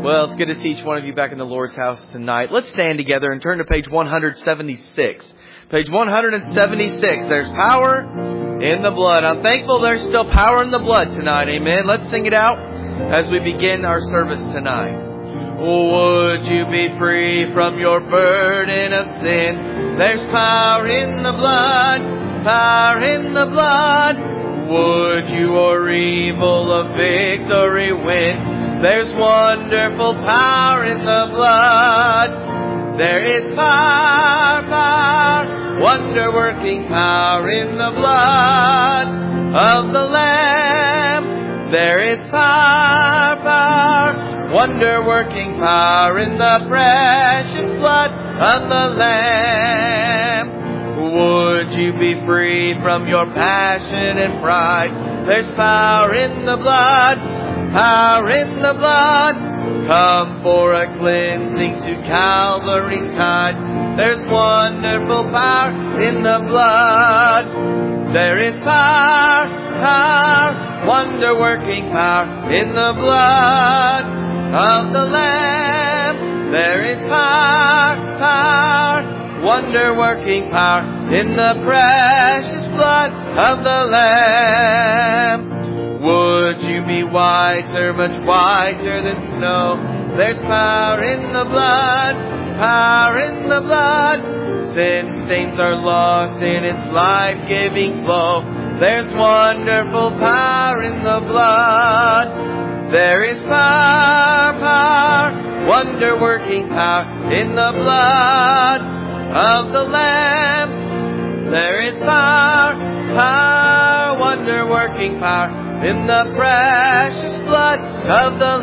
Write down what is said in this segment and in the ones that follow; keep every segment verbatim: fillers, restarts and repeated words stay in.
Well, it's good to see each one of you back in the Lord's house tonight. Let's stand together and turn to page one seventy-six. Page one seventy-six. There's power in the blood. I'm thankful there's still power in the blood tonight. Amen. Let's sing it out as we begin our service tonight. Would you be free from your burden of sin? There's power in the blood. Power in the blood. Would you or evil of victory win? There's wonderful power in the blood. There is power, power, wonder-working power in the blood of the Lamb. There is power, power, wonder-working power in the precious blood of the Lamb. Would you be free from your passion and pride? There's power in the blood. Power in the blood. Come for a cleansing to Calvary's tide. There's wonderful power in the blood. There is power, power, wonder-working power in the blood of the Lamb. There is power, power, wonder-working power in the precious blood of the Lamb. Would you be whiter, much whiter than snow? There's power in the blood, power in the blood. Sin stains are lost in its life-giving flow. There's wonderful power in the blood. There is power, power, wonder-working power in the blood of the Lamb. There is power, power, wonder-working power in the precious blood of the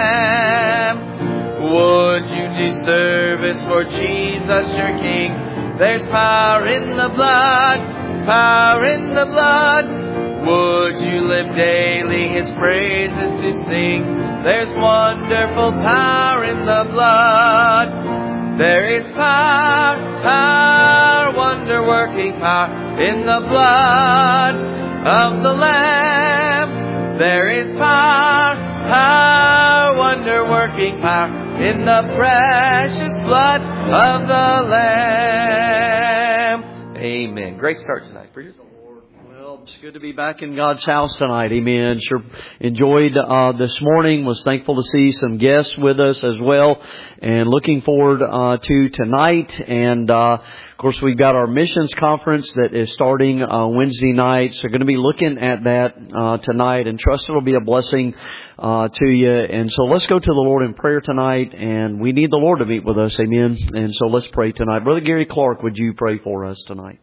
Lamb. Would you do service for Jesus your King? There's power in the blood, power in the blood. Would you live daily His praises to sing? There's wonderful power in the blood. There is power, power, wonder-working power in the blood of the Lamb. There is power, power, wonder-working power in the precious blood of the Lamb. Amen. Great start tonight. For you. Well, it's good to be back in God's house tonight. Amen. Sure enjoyed uh, this morning. Was thankful to see some guests with us as well. And looking forward uh, to tonight. And uh, of course, we've got our missions conference that is starting uh, Wednesday night. So we're going to be looking at that uh, tonight. And trust it'll be a blessing uh, to you. And so let's go to the Lord in prayer tonight. And we need the Lord to meet with us. Amen. And so let's pray tonight. Brother Gary Clark, would you pray for us tonight?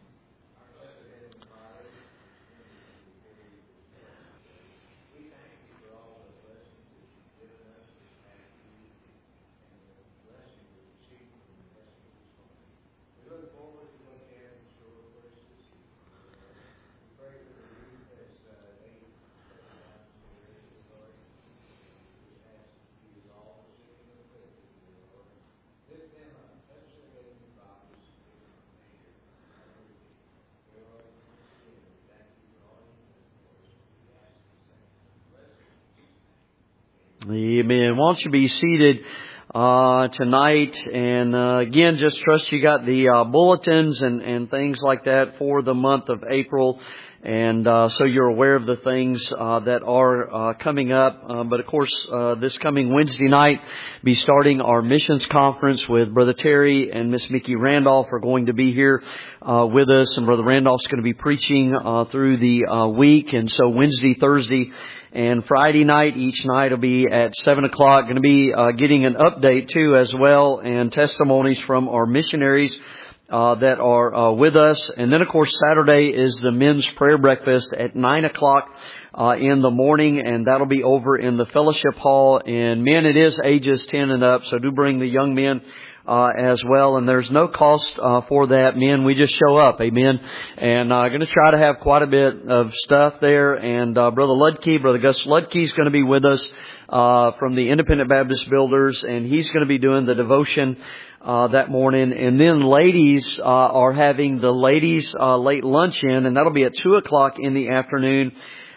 Amen. Why don't you be seated uh, tonight? And uh, again, just trust you got the uh, bulletins and, and things like that for the month of April. And uh, so you're aware of the things uh, that are uh, coming up. Uh, but of course, uh, this coming Wednesday night, be starting our missions conference with Brother Terry and Miss Mickey Randolph are going to be here uh, with us. And Brother Randolph's going to be preaching uh, through the uh, week. And so Wednesday, Thursday, and Friday night, each night will be at seven o'clock. Going to be uh, getting an update too as well, and testimonies from our missionaries uh, that are uh, with us. And then of course Saturday is the men's prayer breakfast at nine o'clock uh, in the morning, and that'll be over in the fellowship hall. And men, it is ages ten and up, so do bring the young men Uh, as well, and there's no cost uh, for that. Men, we just show up, amen. And I'm uh, going to try to have quite a bit of stuff there. And uh, Brother Ludke, Brother Gus Ludke is going to be with us uh, from the Independent Baptist Builders, and he's going to be doing the devotion uh, that morning. And then ladies uh, are having the ladies uh, late luncheon, and that'll be at two o'clock in the afternoon.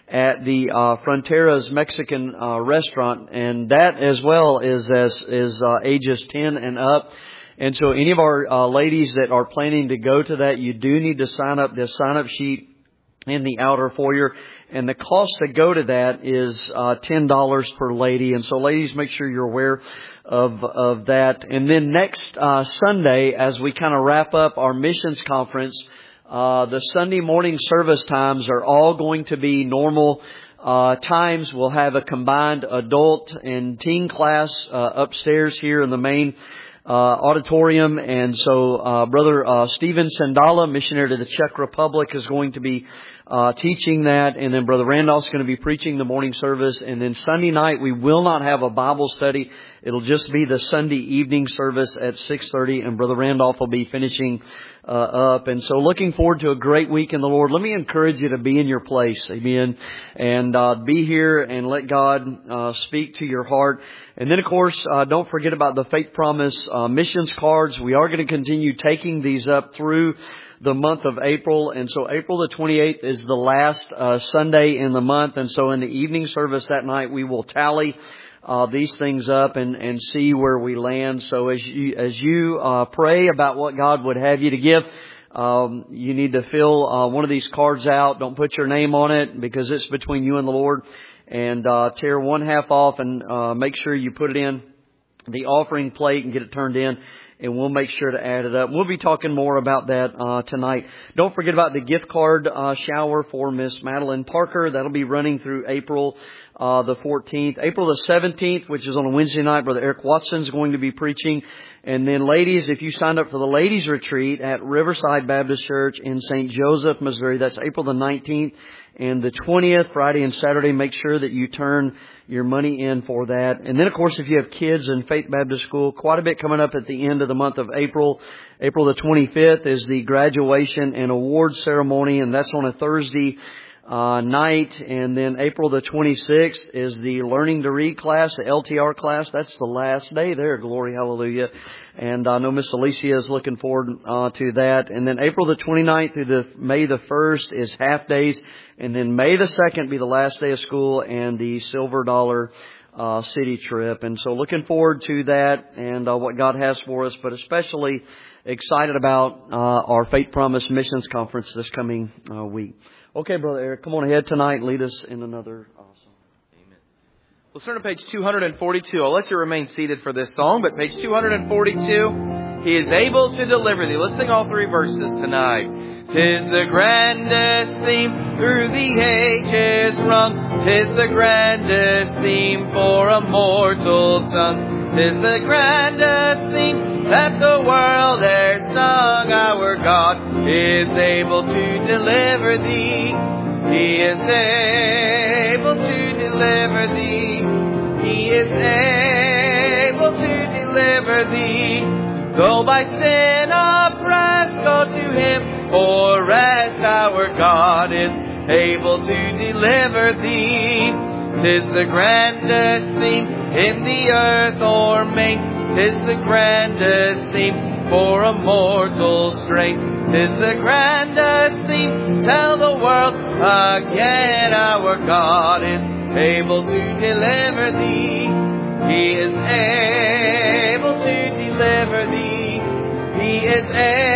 at the uh, Fronteras Mexican uh, restaurant, and that as well is as is uh, ages ten and up. And so any of our uh, ladies that are planning to go to that, you do need to sign up. The sign up sheet in the outer foyer, and the cost to go to that is uh, ten dollars per lady. And so ladies, make sure you're aware of of that. And then next uh, Sunday, as we kind of wrap up our missions conference, uh, the Sunday morning service times are all going to be normal uh, times. We'll have a combined adult and teen class uh, upstairs here in the main Uh, auditorium. And so uh, Brother uh, Stephen Sandala, missionary to the Czech Republic, is going to be uh, teaching that. And then Brother Randolph's going to be preaching the morning service. And then Sunday night, we will not have a Bible study. It'll just be the Sunday evening service at six thirty. And Brother Randolph will be finishing uh, up. And so looking forward to a great week in the Lord. Let me encourage you to be in your place. Amen. And uh, be here and let God uh, speak to your heart. And then, of course, uh, don't forget about the Faith Promise uh, missions cards. We are going to continue taking these up through the month of April. And so April the twenty-eighth is the last uh, Sunday in the month. And so in the evening service that night, we will tally uh, these things up and, and see where we land. So as you, as you uh, pray about what God would have you to give, um, you need to fill uh, one of these cards out. Don't put your name on it because it's between you and the Lord. And uh, tear one half off and uh, make sure you put it in the offering plate and get it turned in. And we'll make sure to add it up. We'll be talking more about that uh, tonight. Don't forget about the gift card uh, shower for Miss Madeline Parker. That'll be running through April uh, the fourteenth. April the seventeenth, which is on a Wednesday night, Brother Eric Watson is going to be preaching. And then ladies, if you signed up for the ladies retreat at Riverside Baptist Church in Saint Joseph, Missouri, that's April the nineteenth and the twentieth, Friday and Saturday. Make sure that you turn your money in for that. And then, of course, if you have kids in Faith Baptist School, quite a bit coming up at the end of the month of April. April the twenty-fifth is the graduation and awards ceremony, and that's on a Thursday uh night. And then April the twenty-sixth is the Learning to Read class, the L T R class. That's the last day there. Glory, hallelujah. And I know Miss Alicia is looking forward uh, to that. And then April the twenty-ninth through the May the first is half days. And then May the second be the last day of school and the Silver Dollar uh, City trip. And so looking forward to that and uh, what God has for us, but especially excited about uh, our Faith Promise Missions Conference this coming uh, week. Okay, Brother Eric, come on ahead tonight and lead us in another uh, song. Amen. Let's turn to page two forty-two. I'll let you remain seated for this song, but page two forty-two, He is able to deliver thee. Let's sing all three verses tonight. 'Tis the grandest theme through the ages rung. 'Tis the grandest theme for a mortal tongue. 'Tis the grandest theme that the world e'er sung. Our God is able to deliver thee. He is able to deliver thee. He is able to deliver thee. Though by sin oppressed, go to Him for rest. Our God is able to deliver thee. 'Tis the grandest theme in the earth or main. 'Tis the grandest theme for a mortal strength. 'Tis the grandest theme, tell the world again. Our God is able to deliver thee. He is able to deliver thee. He is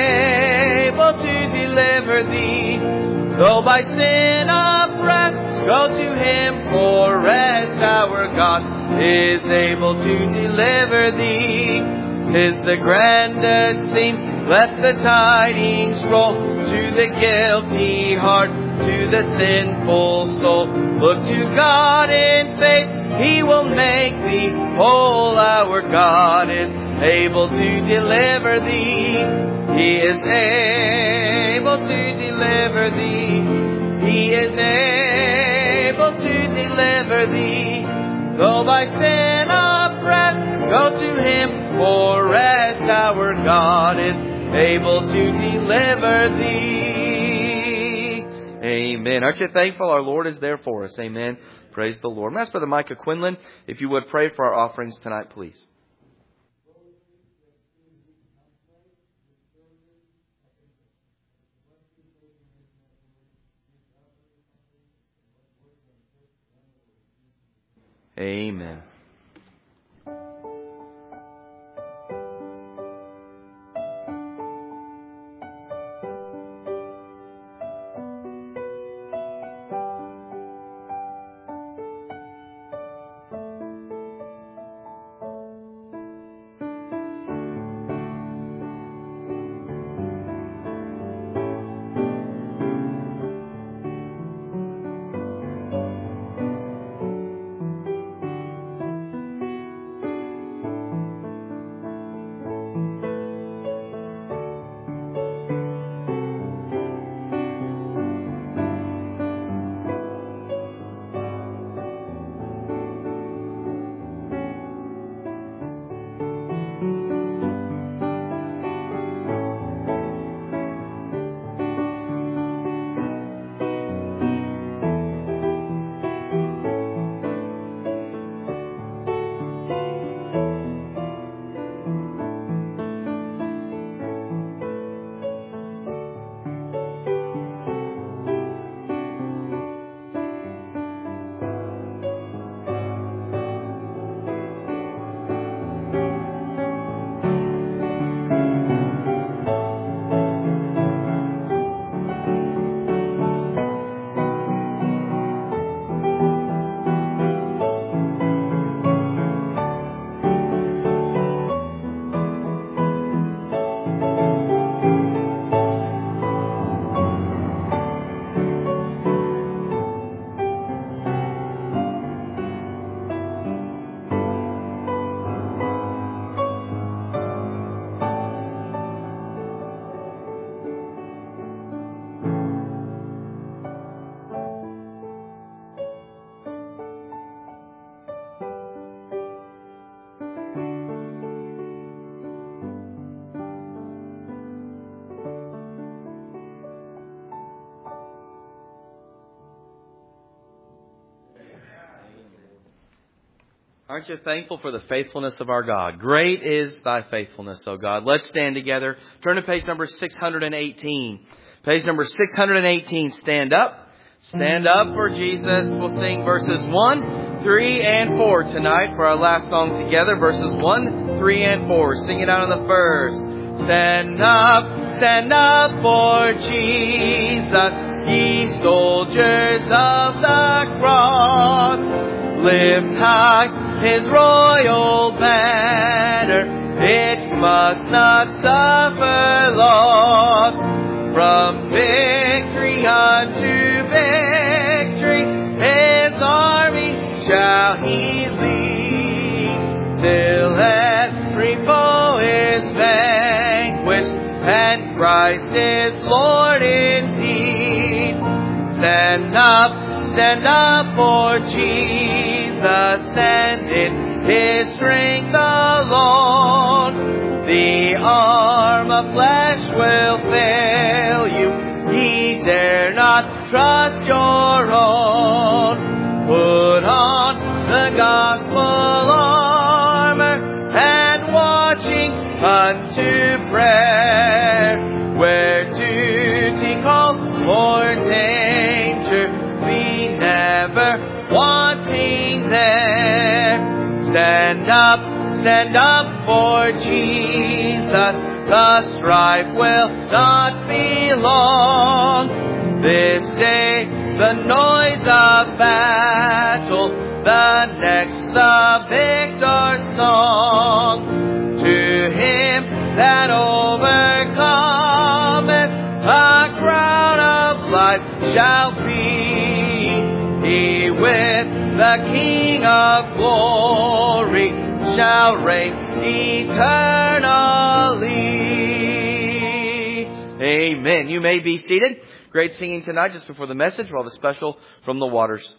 able to deliver thee. Though by sin oppressed, go to Him for rest. Our God is able to deliver thee. 'Tis the grandest theme, let the tidings roll to the guilty heart, to the sinful soul. Look to God in faith, He will make thee whole. Our God is able to deliver thee. He is able to deliver thee. He is able to deliver thee. Though by sin oppressed, go to Him for rest. Our God is able to deliver thee. Amen. Aren't you thankful our Lord is there for us? Amen. Praise the Lord. Master Brother Micah Quinlan, if you would pray for our offerings tonight, please. Amen. Aren't you thankful for the faithfulness of our God? Great is thy faithfulness, O God. Let's stand together. Turn to page number six hundred eighteen. Page number six hundred eighteen. Stand up. Stand up for Jesus. We'll sing verses one, three, and four tonight for our last song together. Verses one, three, and four. Sing it out on the first. Stand up, stand up for Jesus, ye soldiers of the cross. Lift high His royal banner, it must not suffer loss. From victory unto victory, His army shall He lead, till every foe is vanquished, and Christ is Lord indeed. Stand up, stand up for Jesus, and in His strength alone, the arm of flesh will fail you, ye dare not trust your own. Put on the gospel armor, and watching unto prayer, where duty calls for danger, be never wanting there. Stand up, stand up for Jesus, the strife will not be long. This day the noise of battle, the next the victor's song. To him that overcometh, a crown of life shall be. He with the King of glory shall reign eternally. Amen. You may be seated. Great singing tonight. Just before the message, we'll have a special from the Waters.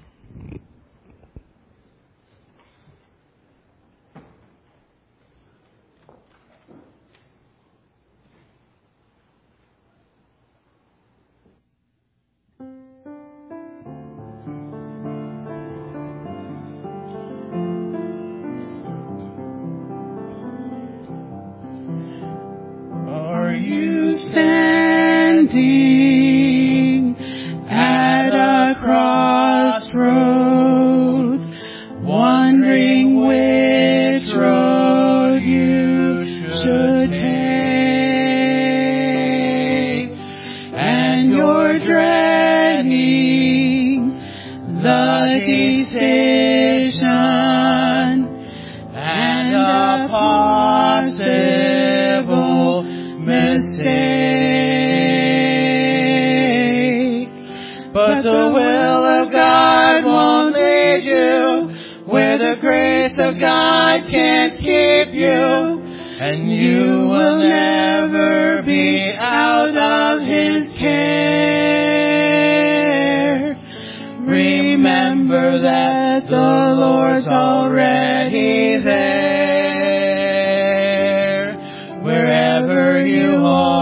Are you standing at a crossroad, mistake. But the will of God won't lead you where the grace of God can't keep you, and you will never be out of His care. Remember that the Lord's already there. Wherever you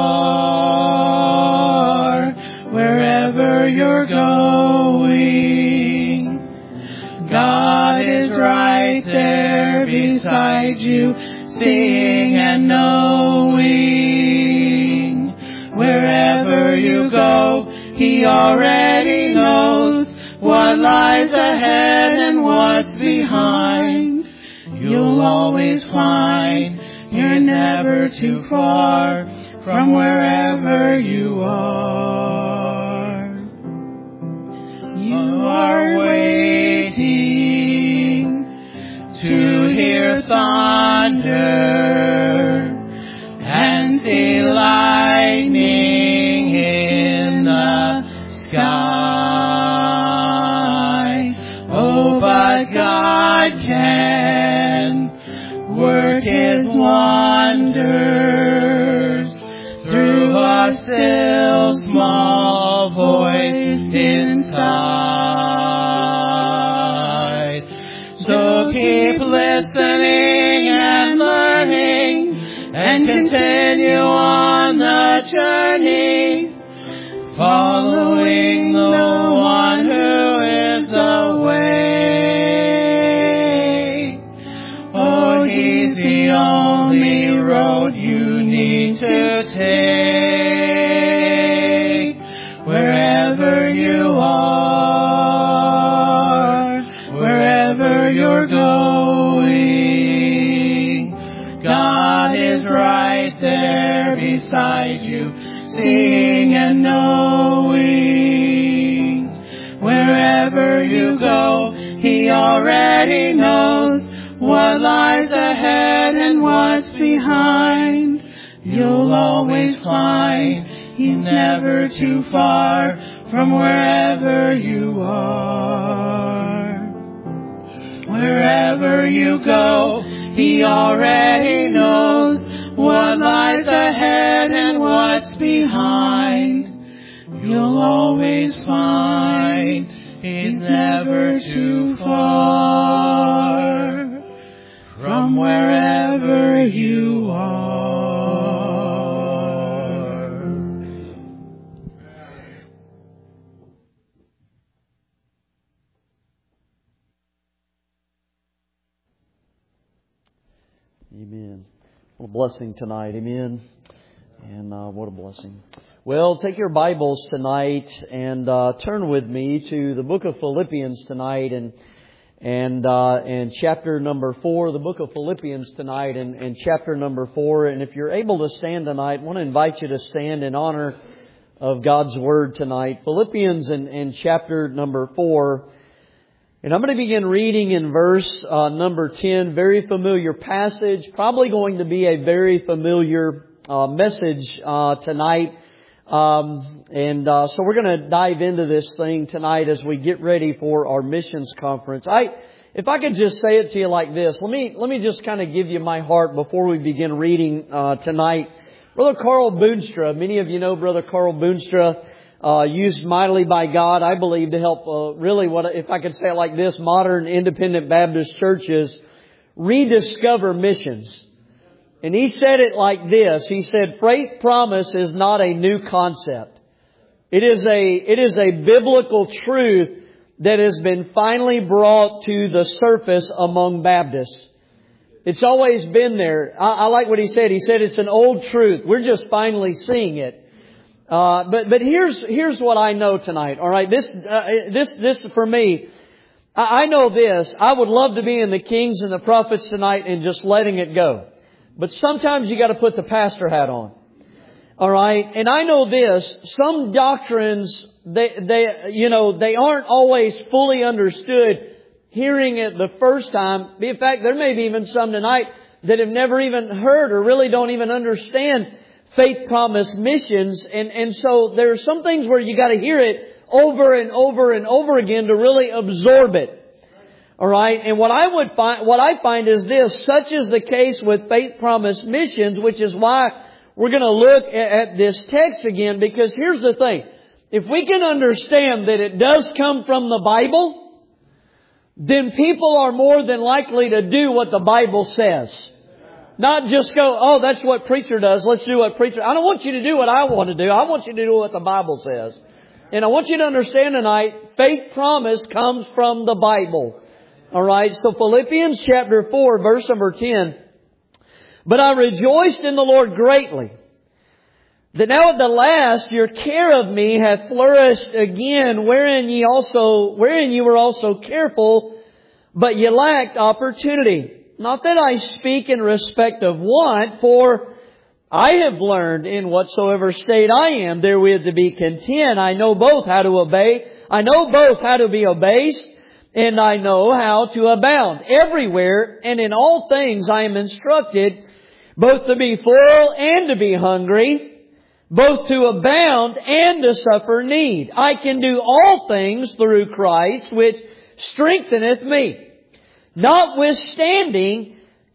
are, wherever you're going, God is right there beside you, seeing and knowing. Wherever you go, He already knows what lies ahead and what's behind. You'll always find you're never too far from wherever you are. You are waiting to hear thunder and see lightning in the sky. Oh, but God can work His wonders through a still small voice inside. So keep listening and learning and continue on the journey, following the one who is the way. Oh, He's the only road you need to take. Wherever you are, wherever you're going, God is right there beside you, seeing and knowing. Wherever you go, He already knows what lies ahead and what's behind. You'll always find He's never too far from wherever you are. Wherever you go, He already knows what lies ahead and what's behind. You'll always find He's never too far from wherever you are. Amen. What a blessing tonight. Amen. And uh, what a blessing. Well, take your Bibles tonight and uh, turn with me to the book of Philippians tonight and and uh, and chapter number four, the book of Philippians tonight and, and chapter number four. And if you're able to stand tonight, I want to invite you to stand in honor of God's Word tonight. Philippians and, and chapter number four. And I'm going to begin reading in verse uh, number ten, very familiar passage, probably going to be a very familiar uh, message uh, tonight. Um, and uh, so we're going to dive into this thing tonight as we get ready for our missions conference. I, if I could just say it to you like this, let me let me just kind of give you my heart before we begin reading uh, tonight. Brother Carl Boonstra, many of you know Brother Carl Boonstra. Uh, used mightily by God, I believe, to help uh, really, what if I could say it like this, modern independent Baptist churches rediscover missions. And he said it like this. He said, "Faith promise is not a new concept. It is a it is a biblical truth that has been finally brought to the surface among Baptists. It's always been there." I, I like what he said. He said it's an old truth. We're just finally seeing it. Uh, but, but here's, here's what I know tonight. All right. This, uh, this, this for me, I, I know this. I would love to be in the Kings and the Prophets tonight and just letting it go. But sometimes you got to put the pastor hat on. All right. And I know this. Some doctrines, they, they, you know, they aren't always fully understood hearing it the first time. In fact, there may be even some tonight that have never even heard or really don't even understand Faith Promise Missions. And, and so there are some things where you got to hear it over and over and over again to really absorb it. All right. And what I would find, what I find is this, such is the case with Faith Promise Missions, which is why we're going to look at, at this text again, because here's the thing. If we can understand that it does come from the Bible, then people are more than likely to do what the Bible says. Not just go, oh, that's what preacher does. Let's do what preacher... I don't want you to do what I want to do. I want you to do what the Bible says. And I want you to understand tonight, faith promise comes from the Bible. All right, so Philippians chapter four, verse number ten. But I rejoiced in the Lord greatly, that now at the last your care of me hath flourished again, wherein ye also, wherein ye were also careful, but ye lacked opportunity. Not that I speak in respect of want, for I have learned in whatsoever state I am therewith to be content. I know both how to obey. I know both how to be abased, and I know how to abound. Everywhere and in all things I am instructed, both to be full and to be hungry, both to abound and to suffer need. I can do all things through Christ, which strengtheneth me. Notwithstanding,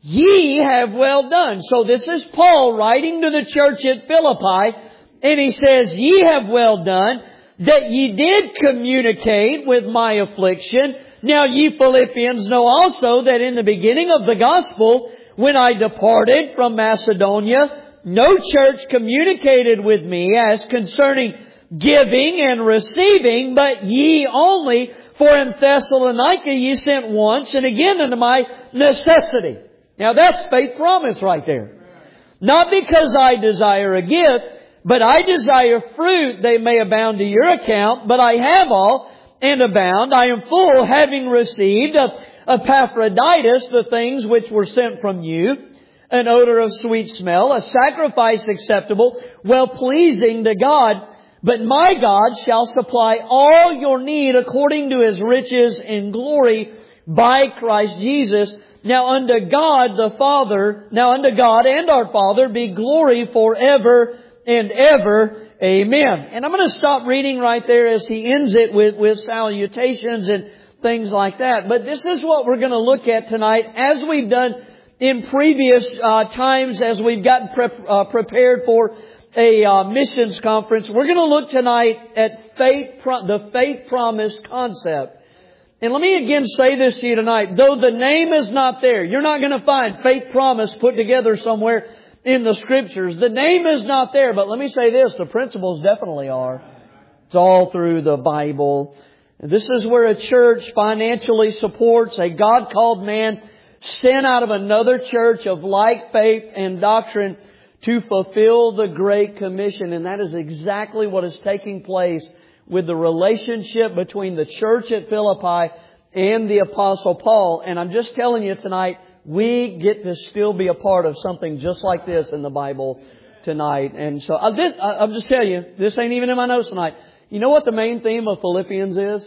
ye have well done. So this is Paul writing to the church at Philippi, and he says, ye have well done, that ye did communicate with my affliction. Now ye Philippians know also that in the beginning of the gospel, when I departed from Macedonia, no church communicated with me as concerning giving and receiving, but ye only. For in Thessalonica ye sent once and again unto my necessity. Now that's faith promise right there. Not because I desire a gift, but I desire fruit they may abound to your account. But I have all and abound. I am full, having received of Epaphroditus the things which were sent from you, an odor of sweet smell, a sacrifice acceptable, well pleasing to God. But my God shall supply all your need according to His riches in glory by Christ Jesus. Now unto God the Father, now unto God and our Father be glory forever and ever. Amen. And I'm going to stop reading right there as he ends it with, with salutations and things like that. But this is what we're going to look at tonight, as we've done in previous uh, times, as we've gotten prep, uh, prepared for a uh, missions conference. We're going to look tonight at faith, pro- the faith promise concept. And let me again say this to you tonight. Though the name is not there, you're not going to find faith promise put together somewhere in the Scriptures. The name is not there, but let me say this, the principles definitely are. It's all through the Bible. And this is where a church financially supports a God-called man sent out of another church of like faith and doctrine to fulfill the Great Commission. And that is exactly what is taking place with the relationship between the church at Philippi and the Apostle Paul. And I'm just telling you tonight, we get to still be a part of something just like this in the Bible tonight. And so I'll just, I'll just tell you, this ain't even in my notes tonight. You know what the main theme of Philippians is?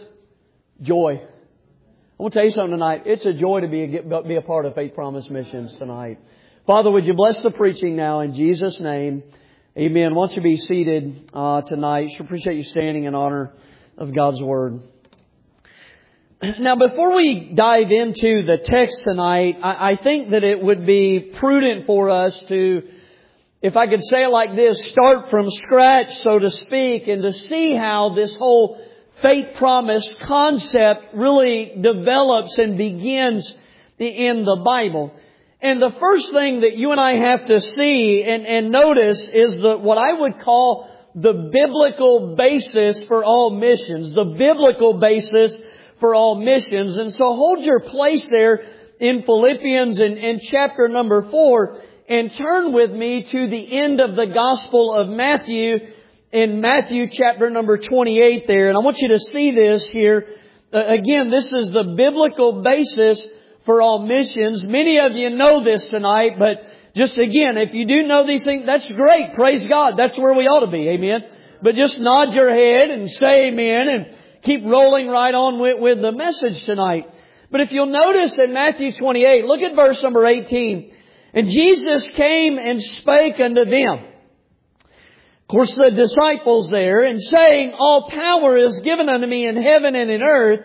Joy. I want to tell you something tonight. It's a joy to be a, be a part of Faith Promise Missions tonight. Father, would you bless the preaching now in Jesus' name. Amen. Why don't you be seated uh, tonight? Sure appreciate you standing in honor of God's Word. Now, before we dive into the text tonight, I, I think that it would be prudent for us to, if I could say it like this, start from scratch, so to speak, and to see how this whole faith promise concept really develops and begins in the Bible. And the first thing that you and I have to see and, and notice is the, what I would call the biblical basis for all missions. The biblical basis for all missions. And so hold your place there in Philippians in, in chapter number four and turn with me to the end of the Gospel of Matthew in Matthew chapter number twenty-eight there. And I want you to see this here. Uh, again, this is the biblical basis for all missions. Many of you know this tonight, but just again, if you do know these things, that's great. Praise God. That's where we ought to be. Amen. But just nod your head and say amen and keep rolling right on with, with the message tonight. But if you'll notice in Matthew twenty-eight, look at verse number eighteen. And Jesus came and spake unto them. Of course, the disciples there, and saying, all power is given unto me in heaven and in earth.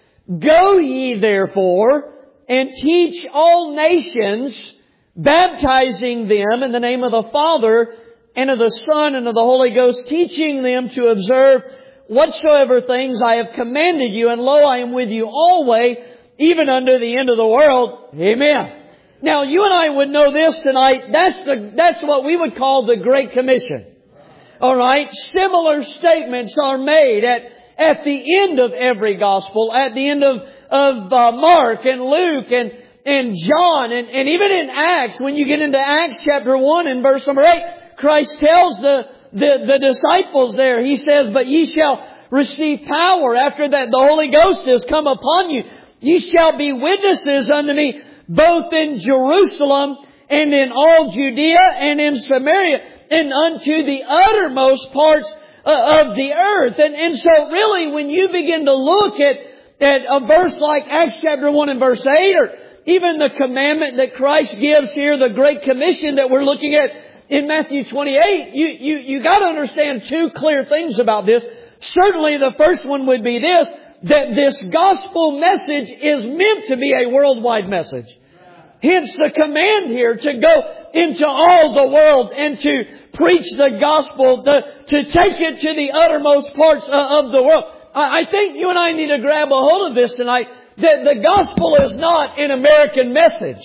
Go ye therefore and teach all nations, baptizing them in the name of the Father and of the Son and of the Holy Ghost, teaching them to observe whatsoever things I have commanded you. And lo, I am with you always, even unto the end of the world. Amen. Now, you and I would know this tonight. That's the, that's what we would call the Great Commission. All right. Similar statements are made at, at the end of every gospel, at the end of, of uh, Mark and Luke and, and John and, and even in Acts. When you get into Acts chapter one and verse number eight, Christ tells the, the, the disciples there, He says, but ye shall receive power after that the Holy Ghost has come upon you. Ye shall be witnesses unto me, both in Jerusalem and in all Judea and in Samaria and unto the uttermost parts of the earth. And, and so really when you begin to look at, at a verse like Acts chapter one and verse eight, or even the commandment that Christ gives here, the Great Commission that we're looking at in Matthew twenty-eight, you, you, you got to understand two clear things about this. Certainly the first one would be this, that this gospel message is meant to be a worldwide message. Hence the command here to go into all the world and to preach the gospel, to, to take it to the uttermost parts of the world. I think you and I need to grab a hold of this tonight, that the gospel is not an American message.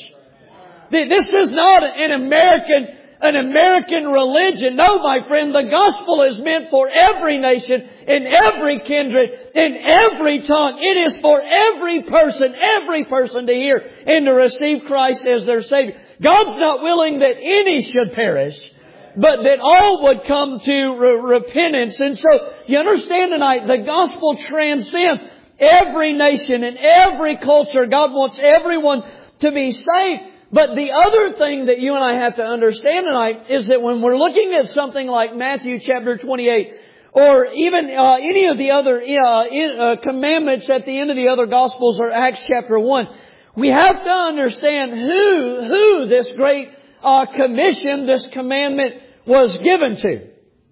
This is not an American An American religion. No, my friend, the gospel is meant for every nation, in every kindred, in every tongue. It is for every person, every person to hear and to receive Christ as their Savior. God's not willing that any should perish, but that all would come to re- repentance. And so, you understand tonight, the gospel transcends every nation and every culture. God wants everyone to be saved. But the other thing that you and I have to understand tonight is that when we're looking at something like Matthew chapter twenty-eight, or even uh, any of the other uh, in, uh, commandments at the end of the other Gospels, or Acts chapter one, we have to understand who who this great uh, commission, this commandment was given to.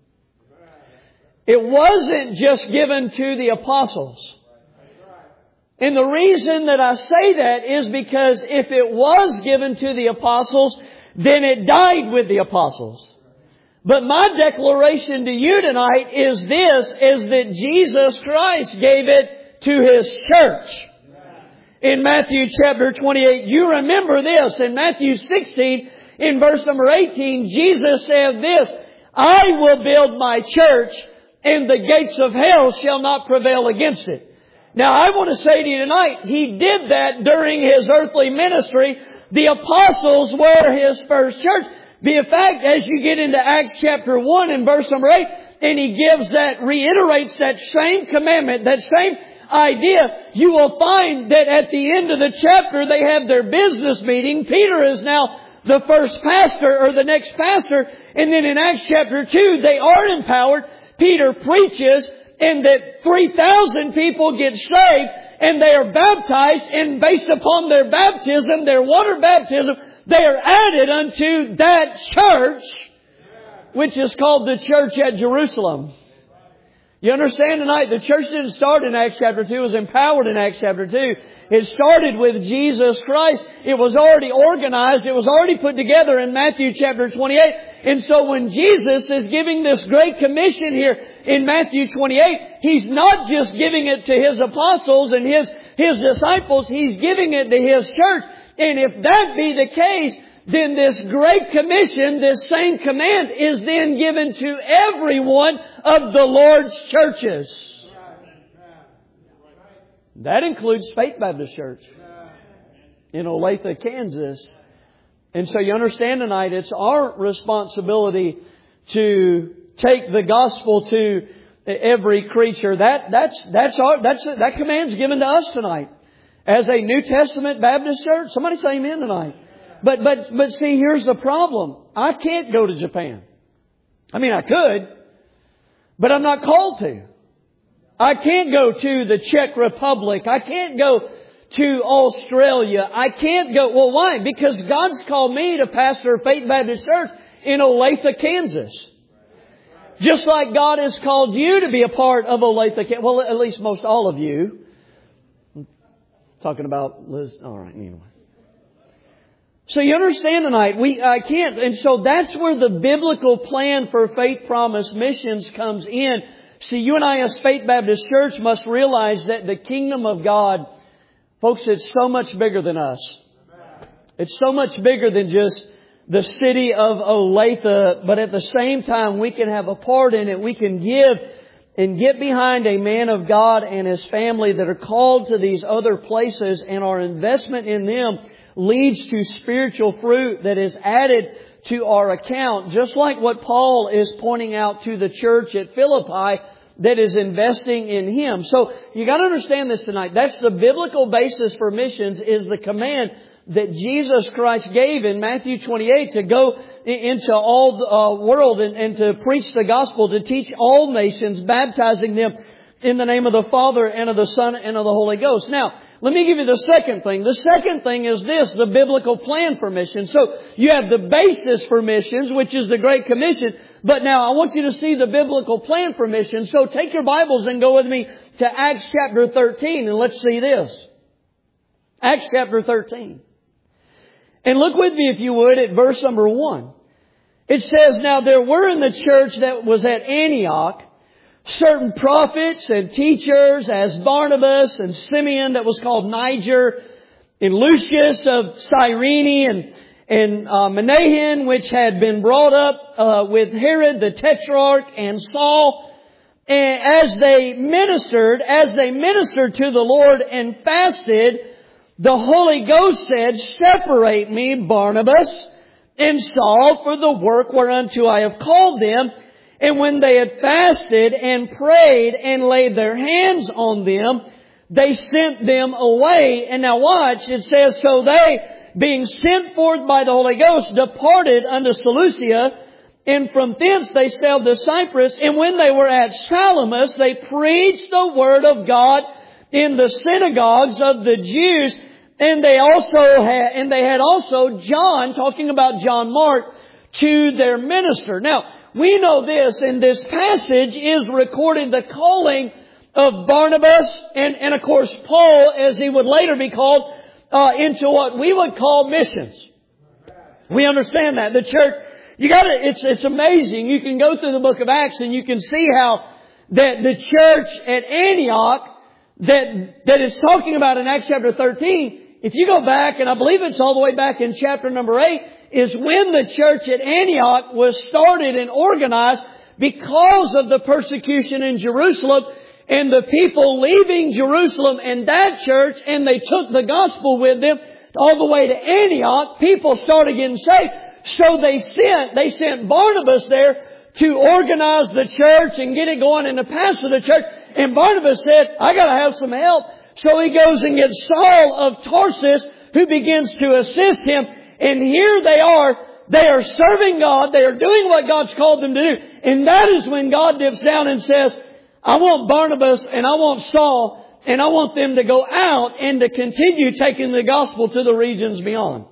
It wasn't just given to the apostles. And the reason that I say that is because if it was given to the apostles, then it died with the apostles. But my declaration to you tonight is this, is that Jesus Christ gave it to His church. In Matthew chapter twenty-eight, you remember this. In Matthew sixteen, in verse number eighteen, Jesus said this, I will build my church, and the gates of hell shall not prevail against it. Now, I want to say to you tonight, He did that during His earthly ministry. The apostles were His first church. In fact, as you get into Acts chapter one and verse number eight, and He gives that, reiterates that same commandment, that same idea, you will find that at the end of the chapter, they have their business meeting. Peter is now the first pastor, or the next pastor. And then in Acts chapter two, they are empowered. Peter preaches, and that three thousand people get saved, and they are baptized, and based upon their baptism, their water baptism, they are added unto that church, which is called the church at Jerusalem. You understand tonight, the church didn't start in Acts chapter two, it was empowered in Acts chapter two. It started with Jesus Christ. It was already organized, it was already put together in Matthew chapter twenty-eight. And so when Jesus is giving this great commission here in Matthew twenty-eight, He's not just giving it to His apostles and His, His disciples, He's giving it to His church. And if that be the case, then this great commission, this same command, is then given to every one of the Lord's churches. That includes Faith Baptist Church in Olathe, Kansas. And so you understand tonight, it's our responsibility to take the gospel to every creature. That, that's, that's our, that's, that command's given to us tonight. As a New Testament Baptist church. Somebody say amen tonight. But, but, but see, here's the problem. I can't go to Japan. I mean, I could, but I'm not called to. I can't go to the Czech Republic. I can't go to Australia. I can't go. Well, why? Because God's called me to pastor Faith Baptist Church in Olathe, Kansas. Just like God has called you to be a part of Olathe County. Well, at least most all of you. I'm talking about Liz. All right, anyway. So you understand tonight, we I can't, and so that's where the biblical plan for Faith Promise Missions comes in. See, you and I as Faith Baptist Church must realize that the kingdom of God, folks, it's so much bigger than us. It's so much bigger than just the city of Olathe, but at the same time we can have a part in it. We can give and get behind a man of God and his family that are called to these other places, and our investment in them leads to spiritual fruit that is added to our account, just like what Paul is pointing out to the church at Philippi that is investing in him. So you got to understand this tonight. That's the biblical basis for missions, is the command that Jesus Christ gave in Matthew twenty-eight to go into all the uh, world and, and to preach the gospel, to teach all nations, baptizing them in the name of the Father and of the Son and of the Holy Ghost. Now, let me give you the second thing. The second thing is this, the biblical plan for missions. So you have the basis for missions, which is the Great Commission. But now I want you to see the biblical plan for missions. So take your Bibles and go with me to Acts chapter thirteen, and let's see this. Acts chapter thirteen. And look with me, if you would, at verse number one. It says, "Now there were in the church that was at Antioch certain prophets and teachers, as Barnabas and Simeon that was called Niger, and Lucius of Cyrene, and, and uh, Manahen, which had been brought up uh, with Herod the Tetrarch, and Saul. And as they ministered, as they ministered to the Lord and fasted, the Holy Ghost said, Separate me, Barnabas and Saul, for the work whereunto I have called them. And when they had fasted and prayed and laid their hands on them, they sent them away." And now watch, it says, "So they, being sent forth by the Holy Ghost, departed unto Seleucia, and from thence they sailed to Cyprus. And when they were at Salamis, they preached the word of God in the synagogues of the Jews. And they also had, and they had also John," talking about John Mark, "to their minister." Now, we know this, in this passage is recorded the calling of Barnabas and, and of course Paul, as he would later be called, uh, into what we would call missions. We understand that. The church, you gotta, it's, it's amazing. You can go through the book of Acts and you can see how that the church at Antioch that, that is talking about in Acts chapter thirteen, if you go back, and I believe it's all the way back in chapter number eight, is when the church at Antioch was started and organized because of the persecution in Jerusalem and the people leaving Jerusalem and that church, and they took the gospel with them all the way to Antioch. People started getting saved. So they sent, they sent Barnabas there to organize the church and get it going and to pastor the church. And Barnabas said, "I gotta have some help." So he goes and gets Saul of Tarsus, who begins to assist him. And here they are. They are serving God. They are doing what God's called them to do. And that is when God dips down and says, "I want Barnabas and I want Saul, and I want them to go out and to continue taking the gospel to the regions beyond."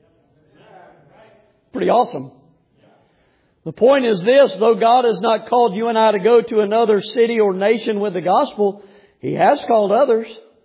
Pretty awesome. The point is this, though God has not called you and I to go to another city or nation with the gospel, He has called others.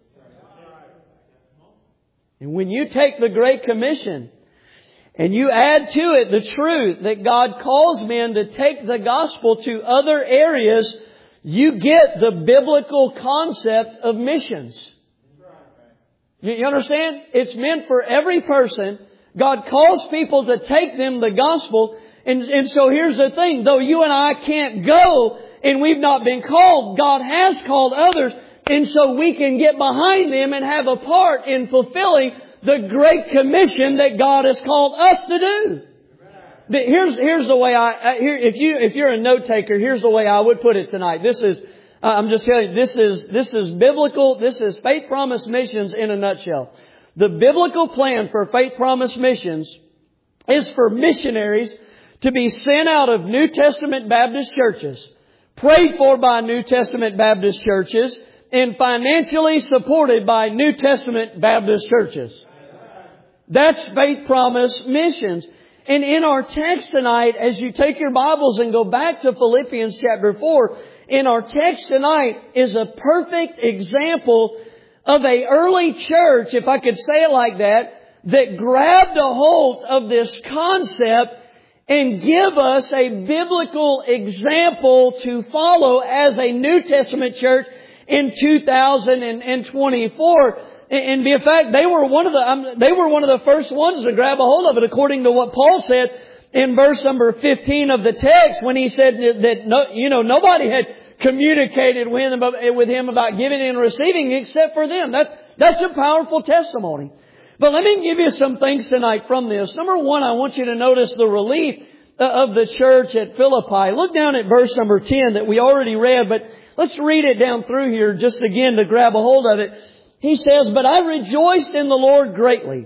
And when you take the Great Commission and you add to it the truth that God calls men to take the gospel to other areas, you get the biblical concept of missions. You understand? It's meant for every person. God calls people to take them the gospel. And, and so here's the thing. Though you and I can't go and we've not been called, God has called others. And so we can get behind them and have a part in fulfilling the Great Commission that God has called us to do. But here's, here's the way I, here, if you, if you're a note taker, here's the way I would put it tonight. This is, uh, I'm just telling you, this is, this is biblical, this is Faith Promise Missions in a nutshell. The biblical plan for Faith Promise Missions is for missionaries to be sent out of New Testament Baptist churches, prayed for by New Testament Baptist churches, and financially supported by New Testament Baptist churches. That's Faith Promise Missions. And in our text tonight, as you take your Bibles and go back to Philippians chapter four, in our text tonight is a perfect example of a early church, if I could say it like that, that grabbed a hold of this concept and give us a biblical example to follow as a New Testament church in two thousand twenty-four. And in fact, they were one of the um, they were one of the first ones to grab a hold of it, according to what Paul said in verse number fifteen of the text, when he said that no, you know nobody had communicated with him about, with him about giving and receiving except for them. That that's a powerful testimony. But let me give you some things tonight from this. Number one, I want you to notice the relief of the church at Philippi. Look down at verse number ten that we already read, but let's read it down through here just again to grab a hold of it. He says, "But I rejoiced in the Lord greatly,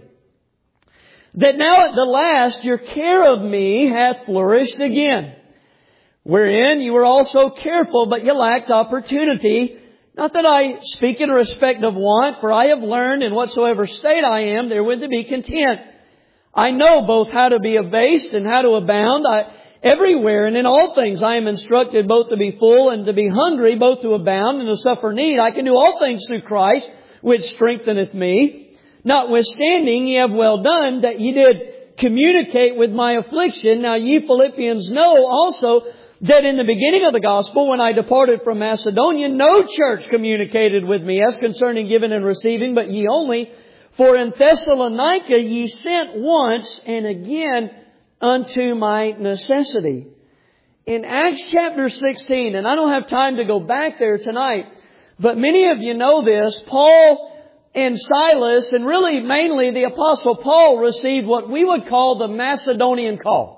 that now at the last your care of me hath flourished again, wherein you were also careful, but you lacked opportunity. Not that I speak in respect of want, for I have learned in whatsoever state I am therewith to be content. I know both how to be abased and how to abound. I, everywhere and in all things I am instructed both to be full and to be hungry, both to abound and to suffer need. I can do all things through Christ, which strengtheneth me. Notwithstanding, ye have well done that ye did communicate with my affliction. Now ye Philippians know also that in the beginning of the gospel, when I departed from Macedonia, no church communicated with me as concerning giving and receiving, but ye only. For in Thessalonica ye sent once and again unto my necessity." In Acts chapter sixteen, and I don't have time to go back there tonight, but many of you know this, Paul and Silas, and really mainly the Apostle Paul, received what we would call the Macedonian call.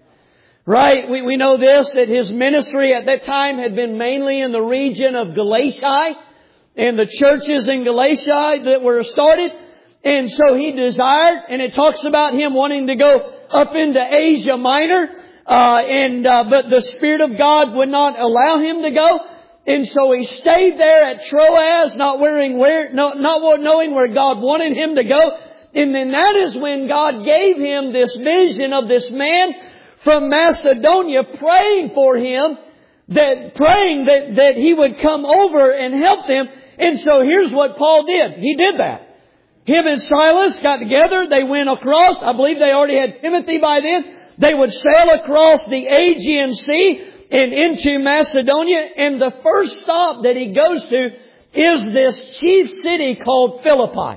Right? We, we know this, that his ministry at that time had been mainly in the region of Galatia and the churches in Galatia that were started. And so he desired, and it talks about him wanting to go up into Asia Minor, uh, and, uh, but the Spirit of God would not allow him to go. And so he stayed there at Troas, not wearing where, no, not knowing where God wanted him to go. And then that is when God gave him this vision of this man from Macedonia praying for him, that praying that, that he would come over and help them. And so here's what Paul did. He did that. Him and Silas got together. They went across. I believe they already had Timothy by then. They would sail across the Aegean Sea and into Macedonia. And the first stop that he goes to is this chief city called Philippi.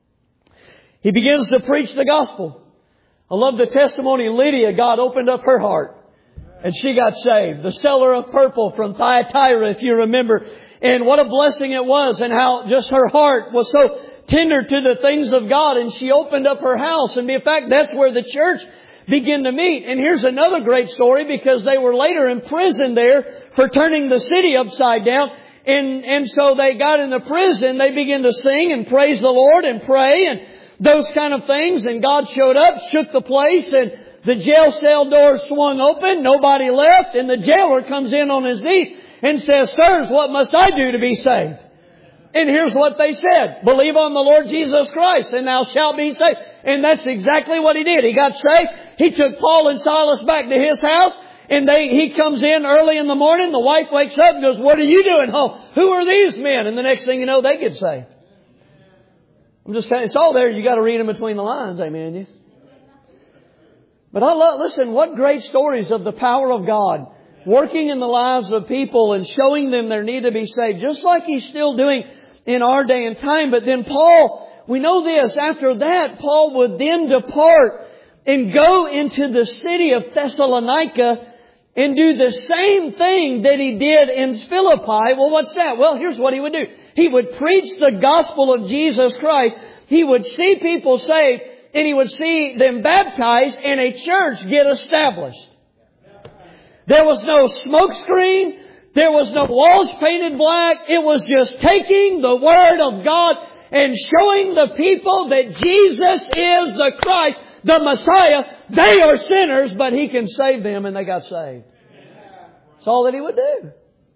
He begins to preach the gospel. I love the testimony of Lydia. God opened up her heart and she got saved. The seller of purple from Thyatira, if you remember. And what a blessing it was, and how just her heart was so tender to the things of God. And she opened up her house. And in fact, that's where the church began to meet. And here's another great story, because they were later imprisoned there for turning the city upside down. And, and so they got in the prison. They began to sing and praise the Lord and pray and those kind of things. And God showed up, shook the place, and the jail cell doors swung open. Nobody left. And the jailer comes in on his knees and says, "Sirs, what must I do to be saved?" And here's what they said: "Believe on the Lord Jesus Christ and thou shalt be saved." And that's exactly what he did. He got saved. He took Paul and Silas back to his house. And they, he comes in early in the morning. The wife wakes up and goes, "What are you doing home? Who are these men?" And the next thing you know, they get saved. I'm just saying, it's all there. You got to read in between the lines. Amen. You? But I love, listen, what great stories of the power of God working in the lives of people and showing them their need to be saved, just like He's still doing in our day and time. But then Paul, we know this, after that, Paul would then depart and go into the city of Thessalonica and do the same thing that he did in Philippi. Well, what's that? Well, here's what he would do. He would preach the gospel of Jesus Christ. He would see people saved, and he would see them baptized, and a church get established. There was no smoke screen. There was no walls painted black. It was just taking the Word of God and showing the people that Jesus is the Christ, the Messiah. They are sinners, but He can save them, and they got saved. That's all that He would do.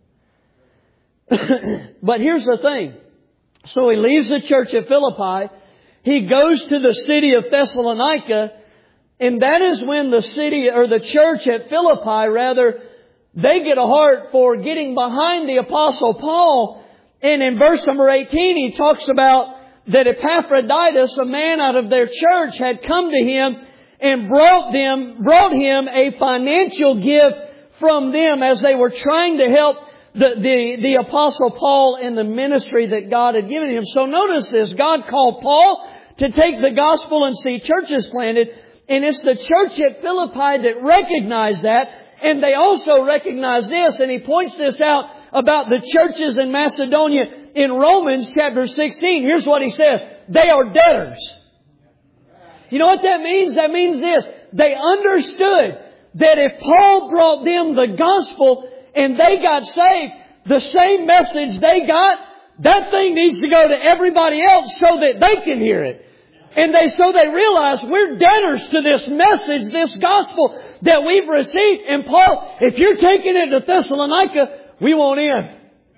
But here's the thing. So he leaves the church at Philippi. He goes to the city of Thessalonica. And that is when the city, or the church at Philippi rather, they get a heart for getting behind the Apostle Paul. And in verse number eighteen, he talks about that Epaphroditus, a man out of their church, had come to him and brought them, brought him a financial gift from them as they were trying to help the, the, the Apostle Paul in the ministry that God had given him. So notice this, God called Paul to take the gospel and see churches planted. And it's the church at Philippi that recognized that. And they also recognize this, and he points this out about the churches in Macedonia in Romans chapter sixteen. Here's what he says. They are debtors. You know what that means? That means this. They understood that if Paul brought them the gospel and they got saved, the same message they got, that thing needs to go to everybody else so that they can hear it. And they, so they realize we're debtors to this message, this gospel that we've received. And Paul, if you're taking it to Thessalonica, we want in.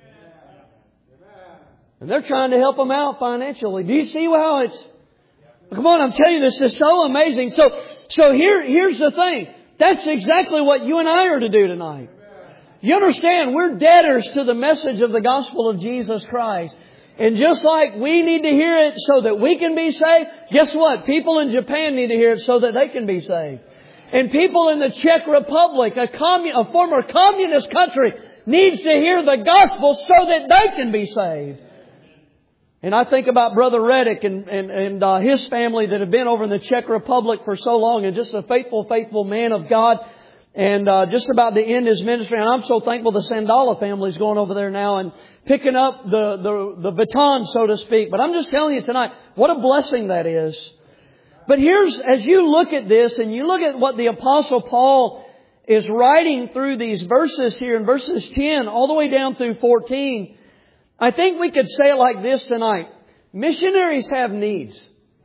And they're trying to help them out financially. Do you see how it's... Come on, I'm telling you, this is so amazing. So, so here, here's the thing. That's exactly what you and I are to do tonight. You understand, we're debtors to the message of the gospel of Jesus Christ. And just like we need to hear it so that we can be saved, guess what? People in Japan need to hear it so that they can be saved. And people in the Czech Republic, a, commun- a former communist country, needs to hear the gospel so that they can be saved. And I think about Brother Reddick and, and, and uh, his family that have been over in the Czech Republic for so long, and just a faithful, faithful man of God. And uh, just about to end his ministry. And I'm so thankful the Sandala family's going over there now and picking up the, the, the baton, so to speak. But I'm just telling you tonight, what a blessing that is. But here's, as you look at this and you look at what the Apostle Paul is writing through these verses here in verses ten all the way down through fourteen, I think we could say it like this tonight. Missionaries have needs.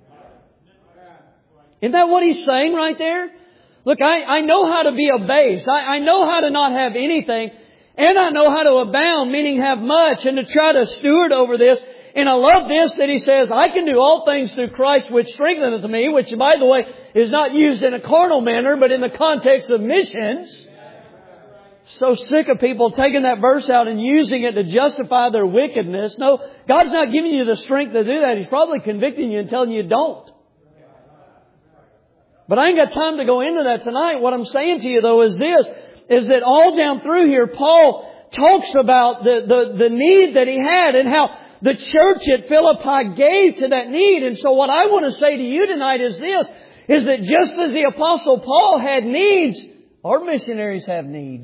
Isn't that what he's saying right there? Look, I, I know how to be a base. I, I know how to not have anything. And I know how to abound, meaning have much, and to try to steward over this. And I love this that he says, I can do all things through Christ which strengtheneth me, which, by the way, is not used in a carnal manner, but in the context of missions. So sick of people taking that verse out and using it to justify their wickedness. No, God's not giving you the strength to do that. He's probably convicting you and telling you don't. But I ain't got time to go into that tonight. What I'm saying to you, though, is this, is that all down through here, Paul talks about the, the, the need that he had and how the church at Philippi gave to that need. And so what I want to say to you tonight is this, is that just as the Apostle Paul had needs, our missionaries have needs.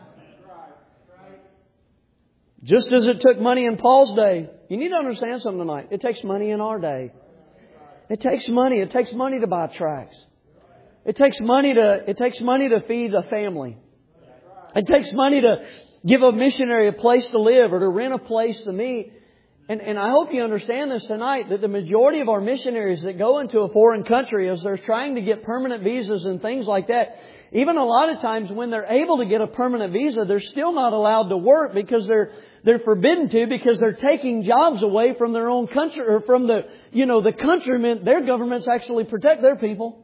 Just as it took money in Paul's day. You need to understand something tonight. It takes money in our day. It takes money. It takes money to buy tracts. It takes money to, it takes money to feed a family. It takes money to give a missionary a place to live or to rent a place to meet. And, and I hope you understand this tonight, that the majority of our missionaries that go into a foreign country as they're trying to get permanent visas and things like that, even a lot of times when they're able to get a permanent visa, they're still not allowed to work because they're, they're forbidden to, because they're taking jobs away from their own country, or from the, you know, the countrymen. Their governments actually protect their people.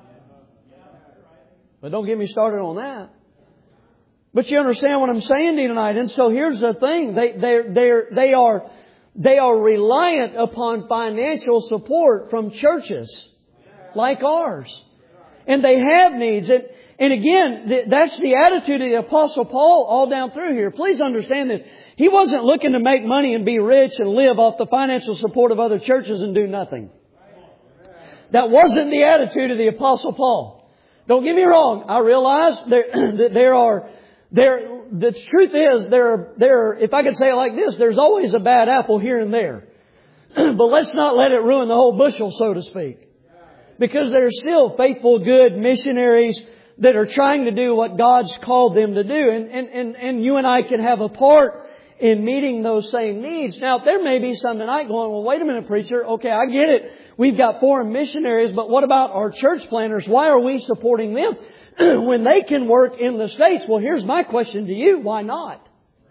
But don't get me started on that. But you understand what I'm saying to you tonight. And so here's the thing. They, they're, they're, they are, they are reliant upon financial support from churches like ours. And they have needs. And, and again, that's the attitude of the Apostle Paul all down through here. Please understand this. He wasn't looking to make money and be rich and live off the financial support of other churches and do nothing. That wasn't the attitude of the Apostle Paul. Don't get me wrong. I realize there, that there are, there, the truth is there are, there are, if I could say it like this, there's always a bad apple here and there. But let's not let it ruin the whole bushel, so to speak. Because there are still faithful, good missionaries that are trying to do what God's called them to do. And, and, and, and you and I can have a part in meeting those same needs. Now, there may be some tonight going, well, wait a minute, preacher. Okay, I get it. We've got foreign missionaries, but what about our church planters? Why are we supporting them when they can work in the States? Well, here's my question to you. Why not?